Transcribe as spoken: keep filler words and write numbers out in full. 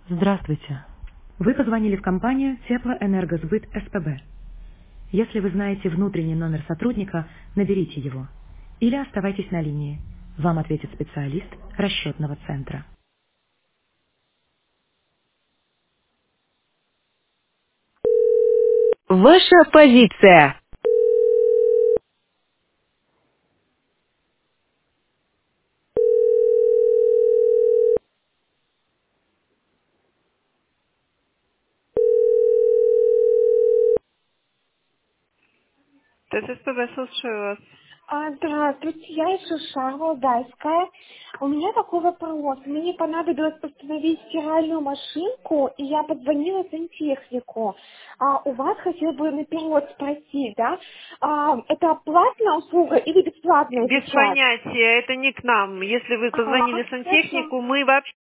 Здравствуйте. Вы позвонили в компанию Теплоэнергосбыт СПБ. Если вы знаете внутренний номер сотрудника, наберите его. Или оставайтесь на линии. Вам ответит специалист расчетного центра. Ваша позиция. Т С С П В, слушаю вас. А, Здравствуйте, я из США, Валдайская. У меня такой вопрос. Мне понадобилось установить стиральную машинку, и я позвонила сантехнику. А, у вас хотела бы наперед спросить, да? А, это платная услуга или бесплатная Без сейчас? понятия, это не к нам. Если вы Ага, позвонили хорошо. сантехнику, мы вообще